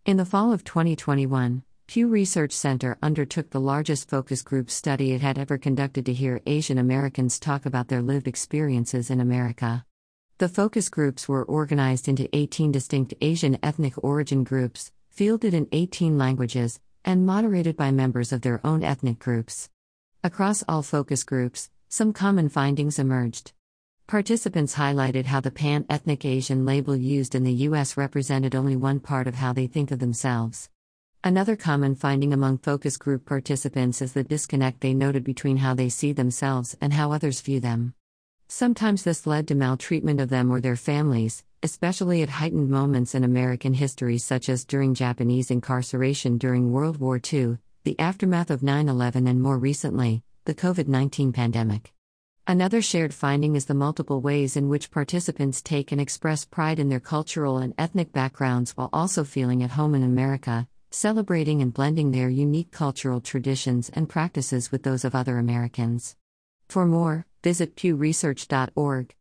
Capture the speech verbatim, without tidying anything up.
In the fall of twenty twenty-one, Pew Research Center undertook the largest focus group study it had ever conducted to hear Asian Americans talk about their lived experiences in America. The focus groups were organized into eighteen distinct Asian ethnic origin groups, fielded in eighteen languages, and moderated by members of their own ethnic groups. Across all focus groups, some common findings emerged. Participants highlighted how the pan-ethnic Asian label used in the U S represented only one part of how they think of themselves. Another common finding among focus group participants is the disconnect they noted between how they see themselves and how others view them. Sometimes this led to maltreatment of them or their families, especially at heightened moments in American history such as during Japanese incarceration during World War Two, the aftermath of nine eleven and more recently, the COVID nineteen pandemic. Another shared finding is the multiple ways in which participants take and express pride in their cultural and ethnic backgrounds while also feeling at home in America, celebrating and blending their unique cultural traditions and practices with those of other Americans. For more, visit pew research dot org.